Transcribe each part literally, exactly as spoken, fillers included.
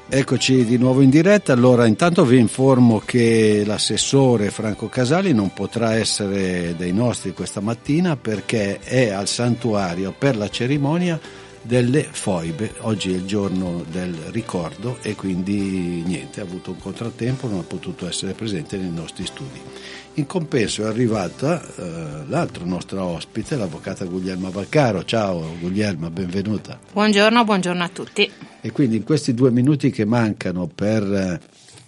Eccoci di nuovo in diretta. Allora, intanto vi informo che l'assessore Franco Casali non potrà essere dei nostri questa mattina perché è al santuario per la cerimonia delle foibe. Oggi è il giorno del ricordo e quindi niente, ha avuto un contrattempo, non ha potuto essere presente nei nostri studi. In compenso è arrivata eh, l'altra nostra ospite, l'avvocata Guglielma Vaccaro. Ciao Guglielma, benvenuta. Buongiorno, buongiorno a tutti. E quindi in questi due minuti che mancano per eh,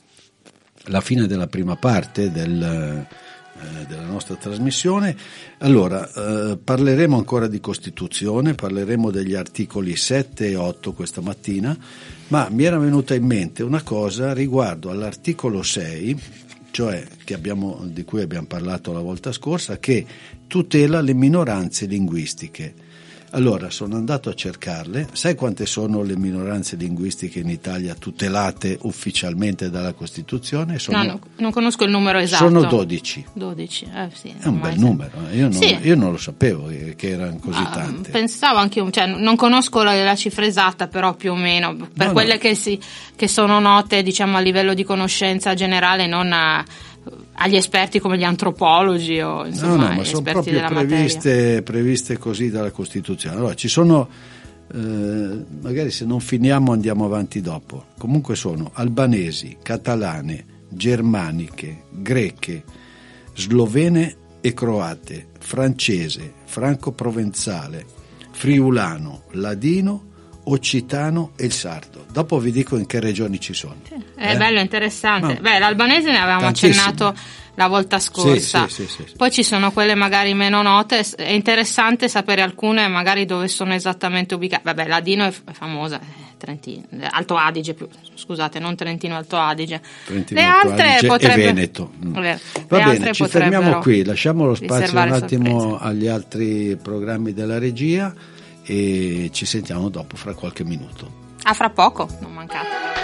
la fine della prima parte del, eh, della nostra trasmissione, allora eh, parleremo ancora di Costituzione, parleremo degli articoli sette e otto questa mattina, ma mi era venuta in mente una cosa riguardo all'articolo sei, cioè che abbiamo, di cui abbiamo parlato la volta scorsa, che tutela le minoranze linguistiche. Allora sono andato a cercarle. Sai quante sono le minoranze linguistiche in Italia tutelate ufficialmente dalla Costituzione? Sono, no, no, non conosco il numero esatto. Sono dodici. dodici, eh, sì, è un bel numero, io non, sì. io non lo sapevo che erano così ah, tante. Pensavo anche io, cioè non conosco la, la cifra esatta, però più o meno per no, quelle no. Che, si, che sono note, diciamo, a livello di conoscenza generale, non a agli esperti come gli antropologi o insomma no, no, ma gli sono esperti proprio della previste, materia. previste così dalla Costituzione. Allora ci sono, eh, magari se non finiamo andiamo avanti dopo, comunque sono albanesi, catalane, germaniche, greche, slovene e croate, francese, franco-provenzale, friulano, ladino, occitano e il sardo. Dopo vi dico in che regioni ci sono. Sì, è eh? bello, interessante. No. Beh, l'albanese ne avevamo Tantissimo. accennato la volta scorsa. Sì, sì, sì, sì. Poi ci sono quelle magari meno note. È interessante sapere alcune magari dove sono esattamente ubicate. Vabbè, ladino è famosa, Trentino, Alto Adige, più, scusate, non Trentino, Alto Adige. Trentino, le Alto altre Adige potrebbe... e Veneto. Mm. Va Le bene, altre ci fermiamo qui, lasciamo lo spazio un attimo sorprese. agli altri programmi della regia e ci sentiamo dopo, fra qualche minuto. A fra poco, non mancate.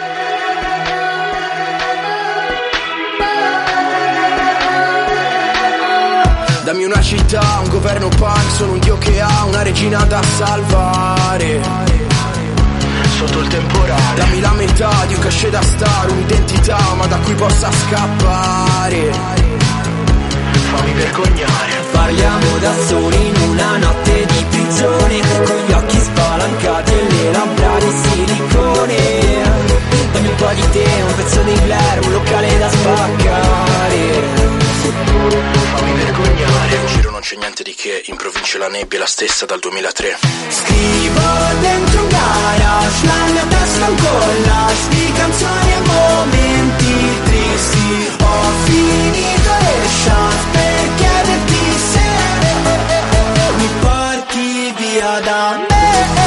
Dammi una città, un governo punk, sono un dio che ha una regina da salvare sotto il temporale. Dammi la metà di un cachet da star, un'identità ma da cui possa scappare. Fammi vergognare. Parliamo da soli in una notte di prigione, con gli occhi spalancati e le labbra di silicone. Dammi un po' di te, un pezzo di Blair, un locale da spaccare. Fammi vergognare. In giro non c'è niente di che, in provincia la nebbia è la stessa dal duemilatré. Scrivo dentro un garage, la mia testa un collage di canzoni e momenti tristi. Ho finito le chance per chiederti se mi porti via da me.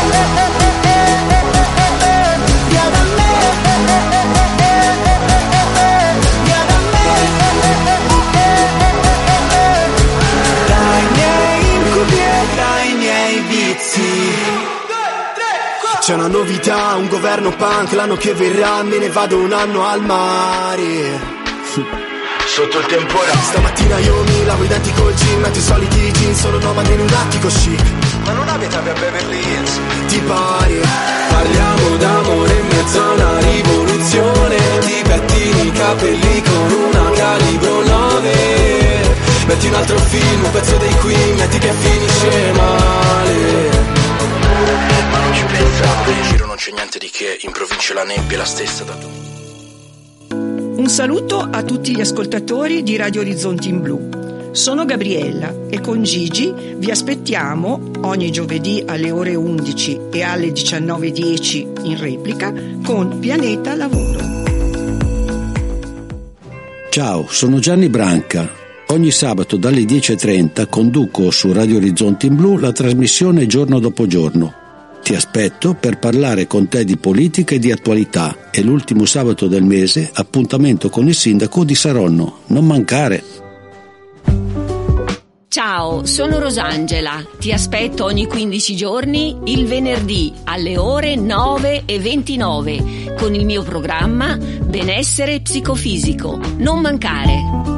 Via da me. Via da me. Dai miei incubi e dai miei vizi. C'è una novità, un governo punk, l'anno che verrà me ne vado un anno al mare. Sotto il temporale. Stamattina io mi lavo i denti col gin, metto i soliti jeans, sono nomade in un attico chic. Ma non abitavi a Beverly Hills? Ti pari? Parliamo d'amore in mezzo a una rivoluzione. Ti pettini i capelli con una calibro nove. Metti un altro film, un pezzo dei Queen, metti che finisce male. Ma non ci pensavo, in giro non c'è niente di che, in provincia la nebbia è la stessa da tu. Un saluto a tutti gli ascoltatori di Radio Orizzonti in Blu. Sono Gabriella e con Gigi vi aspettiamo ogni giovedì alle ore undici e alle diciannove e dieci in replica con Pianeta Lavoro. Ciao, sono Gianni Branca. Ogni sabato dalle dieci e trenta conduco su Radio Orizzonti in Blu la trasmissione Giorno dopo giorno. Ti aspetto per parlare con te di politica e di attualità e l'ultimo sabato del mese appuntamento con il sindaco di Saronno. Non mancare! Ciao, sono Rosangela. Ti aspetto ogni quindici giorni il venerdì alle ore nove e ventinove con il mio programma Benessere Psicofisico. Non mancare!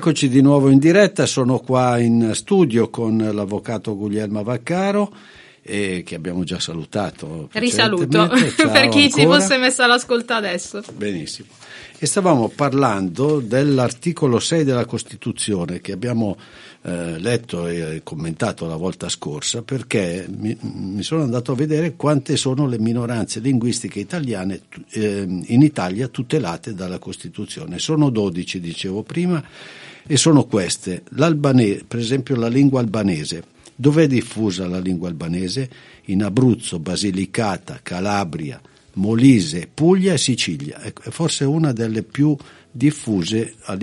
Eccoci di nuovo in diretta, sono qua in studio con l'avvocato Guglielmo Vaccaro, eh, che abbiamo già salutato. Risaluto, per chi si fosse messo all'ascolto adesso. Benissimo. E stavamo parlando dell'articolo sei della Costituzione che abbiamo eh, letto e commentato la volta scorsa, perché mi, mi sono andato a vedere quante sono le minoranze linguistiche italiane eh, in Italia tutelate dalla Costituzione. Sono dodici, dicevo prima, e sono queste. L'albanese, per esempio la lingua albanese. Dov'è diffusa la lingua albanese? In Abruzzo, Basilicata, Calabria, Molise, Puglia e Sicilia. È forse una delle più diffuse a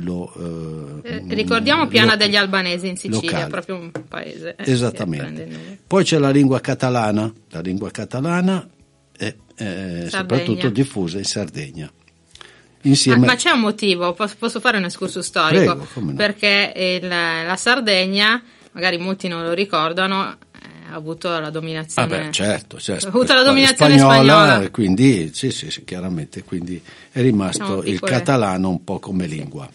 livello eh, eh, ricordiamo Piana lo- degli Albanesi in Sicilia, locale. Proprio un paese. Eh, Esattamente. Poi c'è la lingua catalana. La lingua catalana è, è soprattutto diffusa in Sardegna. Insieme... Ma, ma c'è un motivo, posso, posso fare un escurso storico? Prego, come no. Perché il, la Sardegna, magari molti non lo ricordano, ha avuto la dominazione. Ah beh, certo, certo. Ha avuto la dominazione spagnola, spagnola. Quindi sì, sì, sì, chiaramente, quindi è rimasto Diciamo il piccole. catalano un po' come lingua.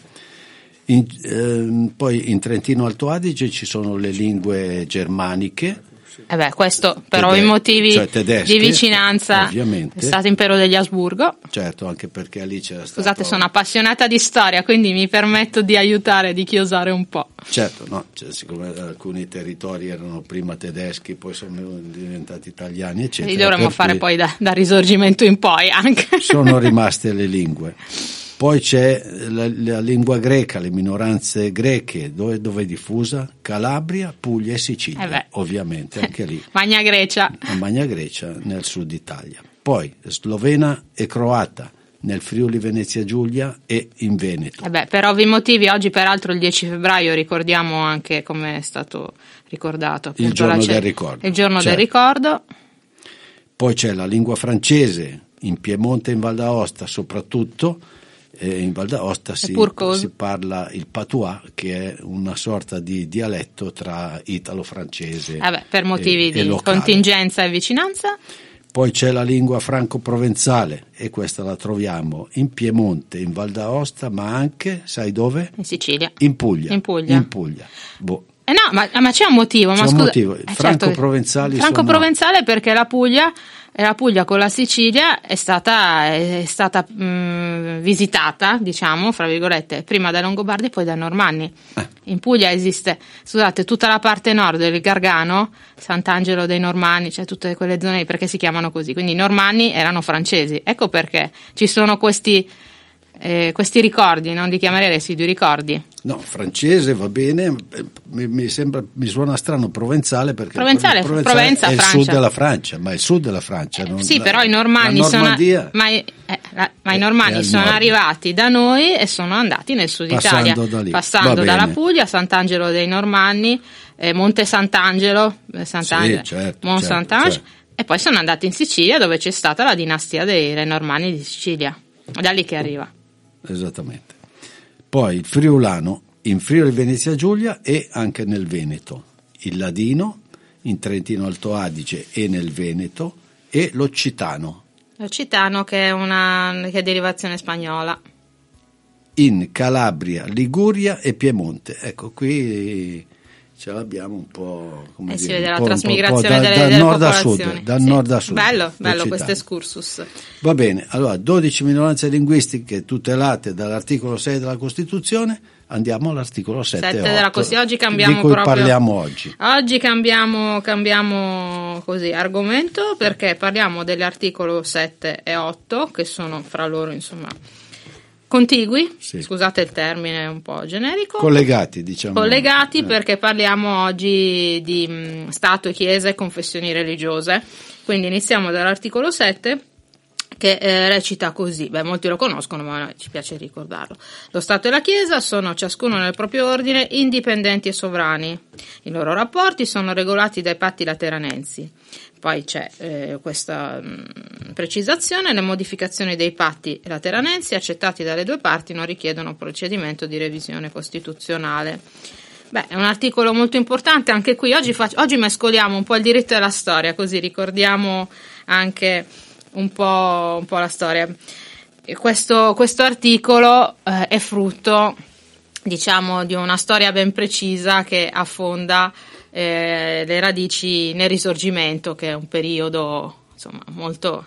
In, ehm, poi in Trentino Alto Adige ci sono le lingue germaniche. Eh beh, questo per Tede- ovvi motivi cioè tedesche, di vicinanza ovviamente. è stato impero degli Asburgo. Certo, anche perché lì c'era stato... Scusate, sono appassionata di storia, quindi mi permetto di aiutare, di chiosare un po'. Certo, no, cioè, siccome alcuni territori erano prima tedeschi, poi sono diventati italiani, eccetera. Li dovremmo per fare cui poi da, da Risorgimento in poi anche. sono rimaste le lingue. Poi c'è la, la lingua greca, le minoranze greche, dove, dove è diffusa? Calabria, Puglia e Sicilia, Eh beh. ovviamente, anche lì. Magna Grecia. A Magna Grecia, nel sud Italia. Poi slovena e croata, nel Friuli Venezia Giulia e in Veneto. Eh beh, per ovvi motivi, oggi peraltro il dieci febbraio ricordiamo anche, come è stato ricordato, appunto, Il giorno la ce- del ricordo. Il giorno Certo. del ricordo. Poi c'è la lingua francese, in Piemonte e in Val d'Aosta soprattutto. Eh, in Val d'Aosta si, Purcose. si parla il patois, che è una sorta di dialetto tra italo-francese Eh beh, per motivi e, e di locale. contingenza e vicinanza. Poi c'è la lingua franco-provenzale, e questa la troviamo in Piemonte, in Val d'Aosta, ma anche, sai dove? In Sicilia. In Puglia. In Puglia. In Puglia. Boh. Eh no, ma, ma c'è un motivo. C'è ma un scusa, motivo. eh, Franco-provenzali certo, Franco-provenzale perché la Puglia, e la Puglia con la Sicilia è stata, è stata mh, visitata, diciamo, fra virgolette, prima dai Longobardi e poi dai Normanni. Eh. In Puglia esiste, scusate, tutta la parte nord del Gargano, Sant'Angelo dei Normanni, cioè tutte quelle zone, perché si chiamano così. Quindi i Normanni erano francesi. Ecco perché ci sono questi... Eh, questi ricordi, non li chiamerei residui ricordi. No, francese va bene, eh, mi, mi sembra, mi suona strano provenzale perché Provenzale, il provenzale Provenza, è il Francia. sud della Francia, ma è il sud della Francia. Eh, non, sì, la, però i normanni la sono, Normandia ma, i- eh, la- ma i è- è normanni al sono nord. arrivati da noi e sono andati nel sud Passando Italia, da lì. passando Va dalla bene. Puglia, Sant'Angelo dei Normanni, eh, Monte Sant'Angelo, eh, Sant'Angelo, Sì, certo, Mont certo, Sant'Angelo, certo. e poi sono andati in Sicilia dove c'è stata la dinastia dei re normanni di Sicilia, da lì che arriva. Esattamente. Poi il friulano in Friuli Venezia Giulia e anche nel Veneto, il ladino in Trentino Alto Adige e nel Veneto, e l'occitano L'occitano che è una che è derivazione spagnola. in Calabria, Liguria e Piemonte. Ecco, qui ce l'abbiamo un po', come E si dire, vede un la po', un po', trasmigrazione da, delle, dal delle nord a popolazioni. sud, dal Sì. nord a sud. Bello, bello l'occitano. questo excursus. Va bene, allora dodici minoranze linguistiche tutelate dall'articolo sei della Costituzione, andiamo all'articolo sette e Sette otto, della Costituzione. Oggi cambiamo di cui proprio- parliamo oggi. Oggi cambiamo, cambiamo così argomento perché parliamo dell'articolo sette e otto che sono fra loro insomma contigui, Sì. scusate il termine un po' generico, Collegati, diciamo. collegati Eh. perché parliamo oggi di mh, Stato e Chiesa e confessioni religiose. Quindi iniziamo dall'articolo sette che eh, recita così, beh molti lo conoscono ma noi ci piace ricordarlo. Lo Stato e la Chiesa sono ciascuno nel proprio ordine indipendenti e sovrani, i loro rapporti sono regolati dai patti lateranensi. Poi c'è eh, questa mh, precisazione, le modificazioni dei patti lateranensi accettati dalle due parti non richiedono procedimento di revisione costituzionale. Beh, è un articolo molto importante, anche qui oggi, faccio, oggi mescoliamo un po' il diritto e la storia, così ricordiamo anche un po', un po' la storia. E questo, questo articolo eh, è frutto diciamo di una storia ben precisa che affonda eh, le radici nel Risorgimento, che è un periodo insomma molto,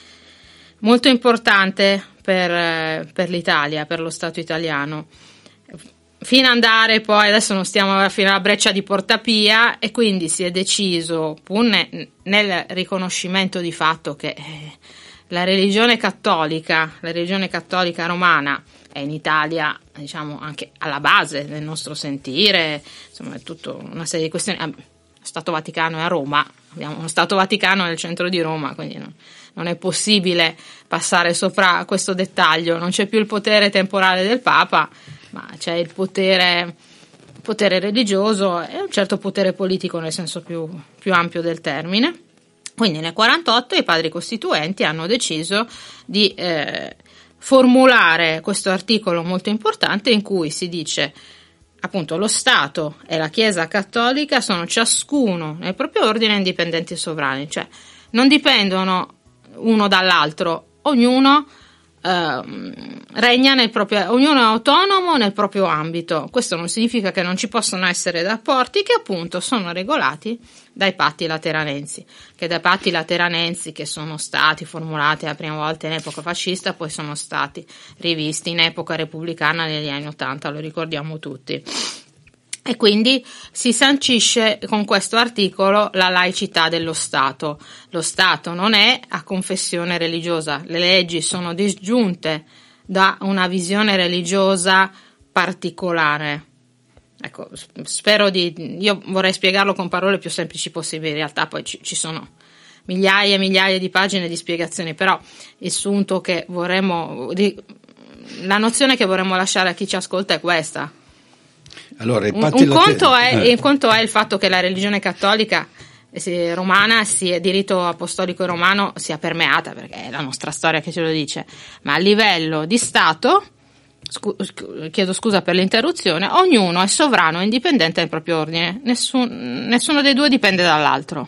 molto importante per, per l'Italia, per lo Stato italiano, fino ad andare poi, adesso non stiamo fino alla breccia di Porta Pia, e quindi si è deciso, pur ne, nel riconoscimento di fatto che eh, la religione cattolica, la religione cattolica romana è in Italia, diciamo, anche alla base del nostro sentire, insomma, è tutta una serie di questioni. Lo Stato Vaticano è a Roma, abbiamo uno Stato Vaticano nel centro di Roma, quindi no, non è possibile passare sopra questo dettaglio. Non c'è più il potere temporale del Papa, ma c'è il potere, potere religioso e un certo potere politico nel senso più, più ampio del termine. Quindi nel quarantotto i padri costituenti hanno deciso di eh, formulare questo articolo molto importante in cui si dice appunto lo Stato e la Chiesa cattolica sono ciascuno nel proprio ordine indipendenti e sovrani, cioè non dipendono uno dall'altro, ognuno eh, regna nel proprio, ognuno è autonomo nel proprio ambito. Questo non significa che non ci possono essere rapporti che appunto sono regolati dai patti lateranensi, che dai patti lateranensi che sono stati formulati la prima volta in epoca fascista, poi sono stati rivisti in epoca repubblicana negli anni Ottanta, lo ricordiamo tutti. E quindi si sancisce con questo articolo la laicità dello Stato. Lo Stato non è a confessione religiosa, le leggi sono disgiunte da una visione religiosa particolare. Ecco, spero di, io vorrei spiegarlo con parole più semplici possibili, in realtà poi ci, ci sono migliaia e migliaia di pagine di spiegazioni, però il sunto che vorremmo, la nozione che vorremmo lasciare a chi ci ascolta è questa. Allora, un, un, conto è, eh. un conto è il fatto che la religione cattolica eh, romana, sia diritto apostolico romano, sia permeata, perché è la nostra storia che ce lo dice, ma a livello di Stato, scu- chiedo scusa per l'interruzione, ognuno è sovrano e indipendente nel proprio ordine, Nessun, nessuno dei due dipende dall'altro.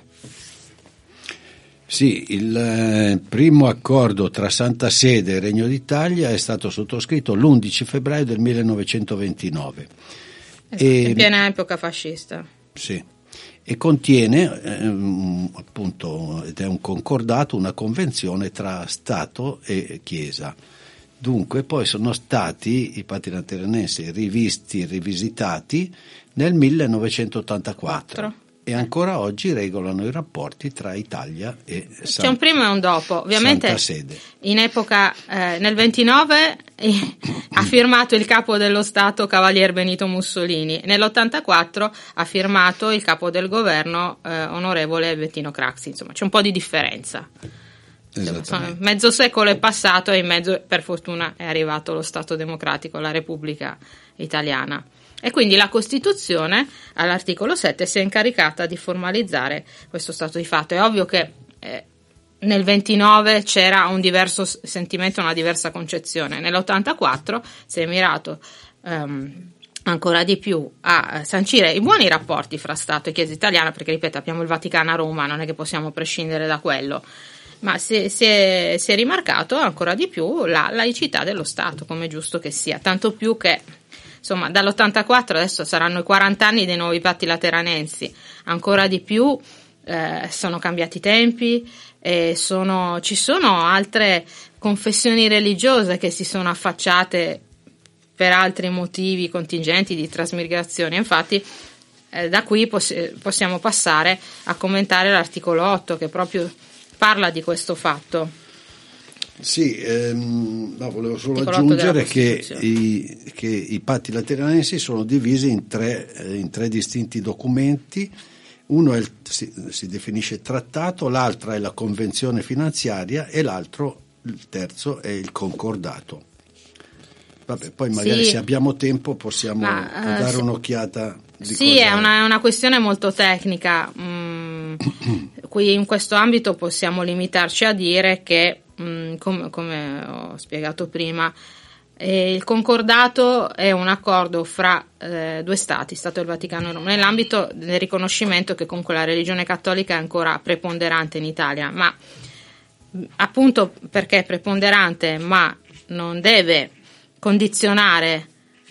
Sì, il eh, primo accordo tra Santa Sede e Regno d'Italia è stato sottoscritto l'undici febbraio del millenovecentoventinove. Esatto, e, in piena epoca fascista. Sì, e contiene ehm, appunto, ed è un concordato, una convenzione tra Stato e Chiesa. Dunque poi sono stati i patti lateranensi rivisti, rivisitati nel millenovecentottantaquattro. Quattro. E ancora oggi regolano i rapporti tra Italia e Santa, c'è un prima e un dopo, ovviamente. Santa Sede. In epoca eh, nel ventinove eh, ha firmato il capo dello Stato Cavalier Benito Mussolini, nell'ottantaquattro ha firmato il capo del governo eh, onorevole Bettino Craxi, insomma c'è un po' di differenza. Insomma, mezzo secolo è passato e in mezzo per fortuna è arrivato lo Stato democratico, la Repubblica Italiana. E quindi la Costituzione all'articolo sette si è incaricata di formalizzare questo stato di fatto. È ovvio che eh, nel ventinove c'era un diverso sentimento, una diversa concezione. Nell'ottantaquattro si è mirato um, ancora di più a sancire i buoni rapporti fra Stato e Chiesa italiana, perché ripeto abbiamo il Vaticano a Roma, non è che possiamo prescindere da quello, ma si, si, è, si è rimarcato ancora di più la laicità dello Stato, come è giusto che sia, tanto più che insomma dall'ottantaquattro adesso saranno i quaranta anni dei nuovi patti lateranensi, ancora di più eh, sono cambiati i tempi e sono, ci sono altre confessioni religiose che si sono affacciate per altri motivi contingenti di trasmigrazione. Infatti eh, da qui poss- possiamo passare a commentare l'articolo otto che proprio parla di questo fatto. Sì, ehm, no, volevo solo aggiungere che i, che i patti lateranensi sono divisi in tre, eh, in tre distinti documenti. Uno è il, si, si definisce trattato, l'altra è la convenzione finanziaria e l'altro, il terzo, è il concordato. Vabbè, poi magari sì, se abbiamo tempo possiamo Ma, uh, dare sì. un'occhiata. Di sì, cosa... è una, è una questione molto tecnica. Mm, qui in questo ambito possiamo limitarci a dire che Come, come ho spiegato prima, eh, il concordato è un accordo fra eh, due stati, Stato del Vaticano e Roma, nell'ambito del riconoscimento che comunque la religione cattolica è ancora preponderante in Italia, ma appunto perché è preponderante ma non deve condizionare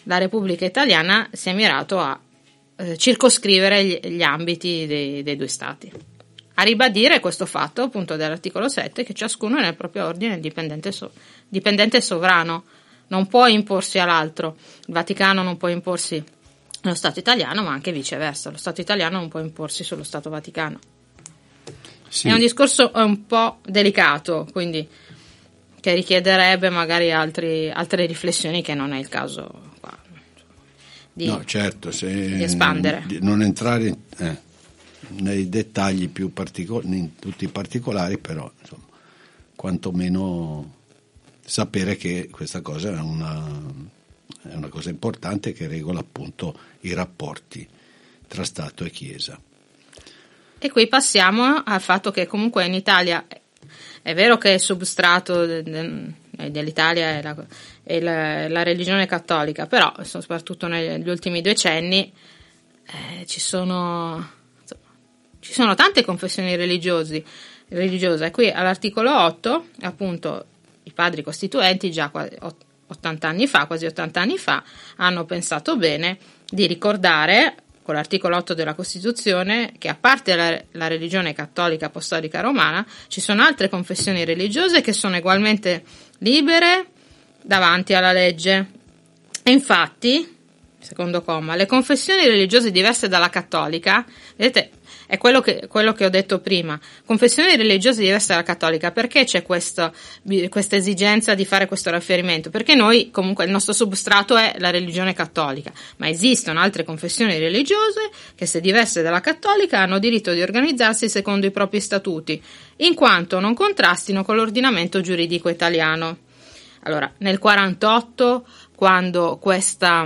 la Repubblica Italiana si è mirato a eh, circoscrivere gli, gli ambiti dei, dei due stati, a ribadire questo fatto appunto dell'articolo sette, che ciascuno è nel proprio ordine dipendente, so, dipendente sovrano, non può imporsi all'altro. Il Vaticano non può imporsi allo Stato italiano, ma anche viceversa, lo Stato italiano non può imporsi sullo Stato Vaticano. Sì. È un discorso un po' delicato, quindi che richiederebbe magari altri, altre riflessioni, che non è il caso qua, di, no, certo, se di espandere. Di non entrare in, eh, nei dettagli più particolari, in tutti i particolari, però insomma, quantomeno sapere che questa cosa è una, è una cosa importante, che regola appunto i rapporti tra Stato e Chiesa. E qui passiamo al fatto che comunque in Italia è vero che il substrato de, de, dell'Italia è, la, è la, la religione cattolica, però soprattutto negli ultimi decenni eh, ci sono insomma, ci sono tante confessioni religiosi, religiose. Qui all'articolo otto, appunto, i padri costituenti già ottanta anni fa, quasi ottanta anni fa, hanno pensato bene di ricordare con l'articolo otto della Costituzione che, a parte la, la religione cattolica apostolica romana, ci sono altre confessioni religiose che sono ugualmente libere davanti alla legge. E infatti, secondo comma, le confessioni religiose diverse dalla cattolica, vedete, è quello che, quello che ho detto prima, confessioni religiose diverse dalla cattolica. Perché c'è questa, questa esigenza di fare questo riferimento? Perché noi, comunque, il nostro substrato è la religione cattolica, ma esistono altre confessioni religiose che, se diverse dalla cattolica, hanno diritto di organizzarsi secondo i propri statuti, in quanto non contrastino con l'ordinamento giuridico italiano. Allora, nel quarantotto, quando questa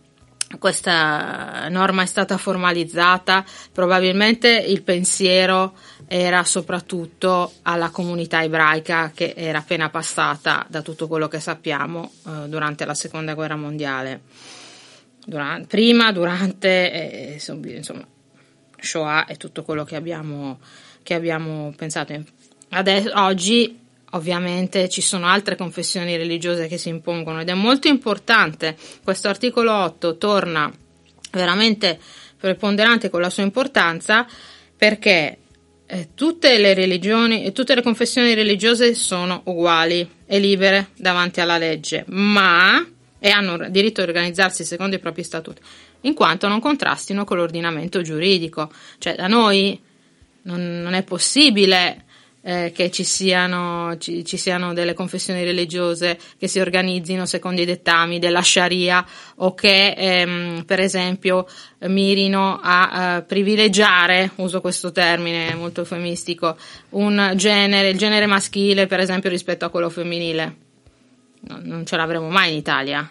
questa norma è stata formalizzata, probabilmente il pensiero era soprattutto alla comunità ebraica, che era appena passata da tutto quello che sappiamo eh, durante la seconda guerra mondiale, durante, prima, durante eh, insomma, Shoah e tutto quello che abbiamo, che abbiamo pensato. Adesso, oggi ovviamente ci sono altre confessioni religiose che si impongono, ed è molto importante. Questo articolo otto torna veramente preponderante con la sua importanza, perché eh, tutte le religioni e tutte le confessioni religiose sono uguali e libere davanti alla legge, ma e hanno diritto di organizzarsi secondo i propri statuti, in quanto non contrastino con l'ordinamento giuridico. Cioè, da noi non, non è possibile Eh, che ci siano, ci, ci siano delle confessioni religiose che si organizzino secondo i dettami della Sharia, o che ehm, per esempio mirino a uh, privilegiare, uso questo termine molto eufemistico, un genere, il genere maschile per esempio rispetto a quello femminile. No, non ce l'avremo mai in Italia.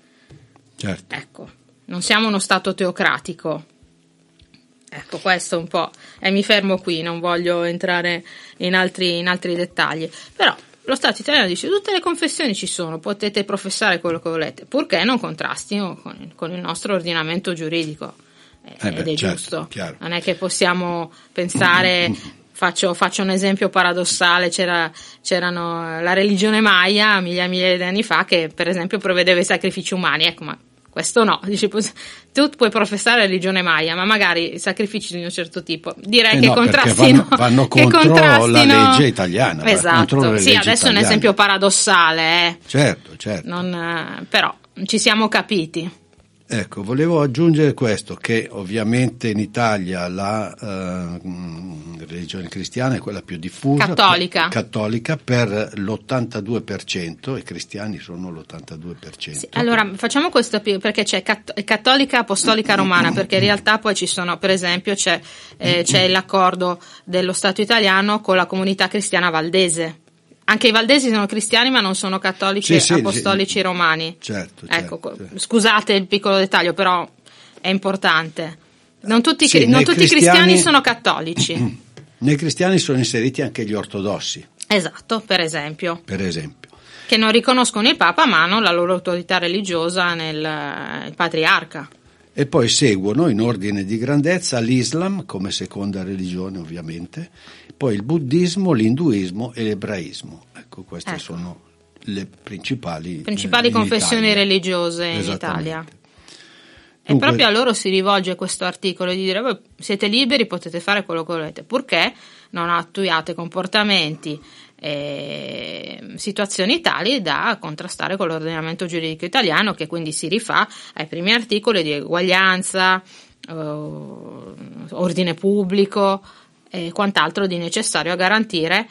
Certo. Ecco, non siamo uno stato teocratico. Ecco, questo un po', e mi fermo qui, non voglio entrare in altri, in altri dettagli, però lo Stato italiano dice: tutte le confessioni ci sono, potete professare quello che volete, purché non contrastino con, con il nostro ordinamento giuridico, eh, ed beh, è certo, giusto, chiaro. Non è che possiamo pensare, faccio, faccio un esempio paradossale, c'era, c'erano la religione Maya migliaia e migliaia di anni fa, che per esempio prevedeva i sacrifici umani, ecco, ma questo no, dici, tu puoi professare la religione Maya, ma magari sacrifici di un certo tipo, direi eh che no, contrastino, vanno, vanno che contro contrastino la legge italiana. Esatto, contro sì, adesso italiane. È un esempio paradossale, eh. Certo, certo. Non, però ci siamo capiti. Ecco, volevo aggiungere questo, che ovviamente in Italia la uh, religione cristiana è quella più diffusa, cattolica. Per, cattolica per l'ottantadue per cento, e cristiani sono l'ottantadue per cento. Sì, allora facciamo questo perché c'è cat- cattolica apostolica romana, perché in realtà poi ci sono, per esempio c'è, eh, c'è l'accordo dello Stato italiano con la comunità cristiana valdese. Anche i valdesi sono cristiani, ma non sono cattolici, sì, apostolici, sì, romani. Certo, ecco, certo. Scusate il piccolo dettaglio, però è importante. Non tutti, sì, non tutti i cristiani sono cattolici. Nei cristiani sono inseriti anche gli ortodossi. Esatto, per esempio. Per esempio. Che non riconoscono il Papa, ma hanno la loro autorità religiosa nel il patriarca. E poi seguono in ordine di grandezza l'Islam come seconda religione, ovviamente, poi il buddismo, l'induismo e l'ebraismo. Ecco, queste ecco. sono le principali principali eh, confessioni Italia. religiose in Italia. E Dunque, proprio a loro si rivolge questo articolo di dire: voi siete liberi, potete fare quello che volete, purché non attuiate comportamenti e situazioni tali da contrastare con l'ordinamento giuridico italiano, che quindi si rifà ai primi articoli di eguaglianza, eh, ordine pubblico e quant'altro di necessario a garantire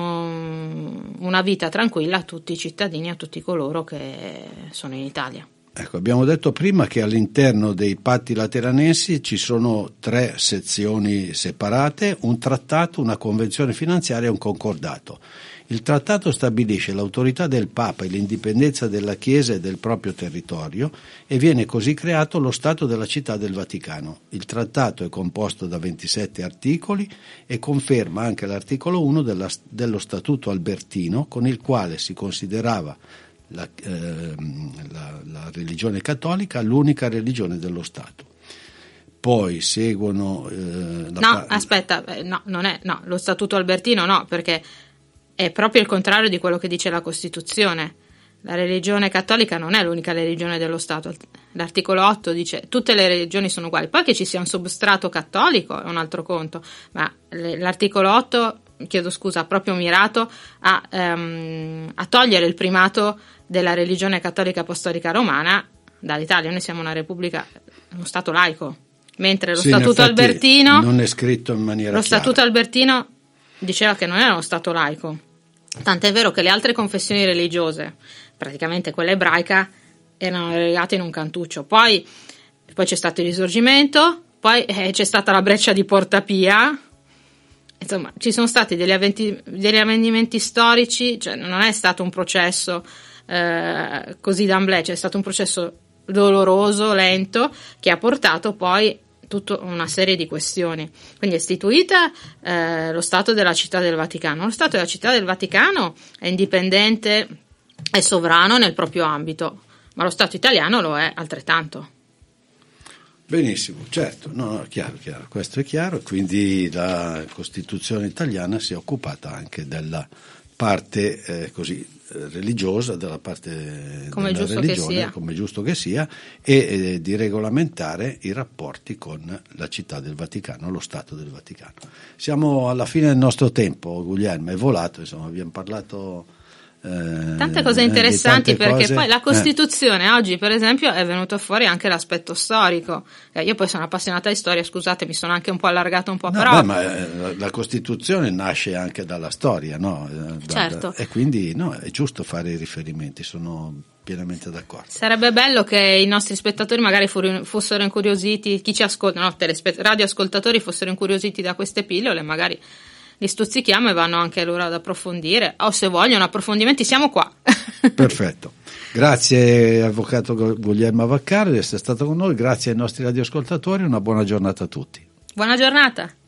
uno, una vita tranquilla a tutti i cittadini, a tutti coloro che sono in Italia. Ecco, abbiamo detto prima che all'interno dei patti lateranensi ci sono tre sezioni separate: un trattato, una convenzione finanziaria e un concordato. Il trattato stabilisce l'autorità del Papa e l'indipendenza della Chiesa e del proprio territorio, e viene così creato lo Stato della Città del Vaticano. Il trattato è composto da ventisette articoli e conferma anche l'articolo uno della, dello Statuto Albertino, con il quale si considerava La, eh, la, la religione cattolica l'unica religione dello Stato. Poi seguono eh, la no pa- aspetta no non è no lo Statuto Albertino no, perché è proprio il contrario di quello che dice la Costituzione. La religione cattolica non è l'unica religione dello Stato. L'articolo otto dice tutte le religioni sono uguali. Poi che ci sia un substrato cattolico è un altro conto, ma l'articolo otto, chiedo scusa, ha proprio mirato a, um, a togliere il primato della religione cattolica apostolica romana dall'Italia. Noi siamo una repubblica, uno Stato laico, mentre lo sì, Statuto Albertino non è scritto in maniera lo chiara. Statuto Albertino diceva che non era uno Stato laico, tant'è vero che le altre confessioni religiose, praticamente quella ebraica, erano relegate in un cantuccio. Poi, poi c'è stato il Risorgimento, poi eh, c'è stata la breccia di Porta Pia. Insomma, ci sono stati degli, avventi, degli avvenimenti storici, cioè non è stato un processo eh, così d'amblè, cioè è stato un processo doloroso, lento, che ha portato poi tutta una serie di questioni. Quindi è istituita eh, lo Stato della Città del Vaticano. Lo Stato della Città del Vaticano è indipendente e sovrano nel proprio ambito, ma lo Stato italiano lo è altrettanto. Benissimo, certo, no, no, chiaro, chiaro, questo è chiaro, quindi la Costituzione italiana si è occupata anche della parte eh, così religiosa, della parte come della giusto religione, che sia. come giusto che sia, e eh, di regolamentare i rapporti con la Città del Vaticano, lo Stato del Vaticano. Siamo alla fine del nostro tempo, Guglielmo, è volato, insomma, abbiamo parlato Eh, tante cose interessanti, tante perché cose, poi la Costituzione eh. oggi, per esempio, è venuto fuori anche l'aspetto storico. Eh, io poi sono appassionata di storia, scusate, mi sono anche un po' allargata un po', no, però beh, ma la, la Costituzione nasce anche dalla storia, no? Da, certo. da, e quindi no, è giusto fare i riferimenti, sono pienamente d'accordo. Sarebbe bello che i nostri spettatori magari fossero incuriositi, chi ci ascolta, no, telespe- radioascoltatori fossero incuriositi da queste pillole, magari li stuzzichiamo e vanno anche loro ad approfondire, o se vogliono approfondimenti siamo qua. Perfetto, grazie avvocato Guglielmo Vaccaro di essere stato con noi, grazie ai nostri radioascoltatori, una buona giornata a tutti. Buona giornata.